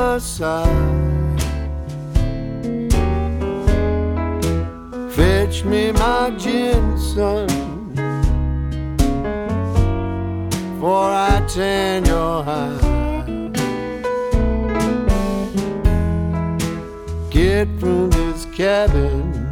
side. Fetch me my gin, son, before I tan your hide. Get from this cabin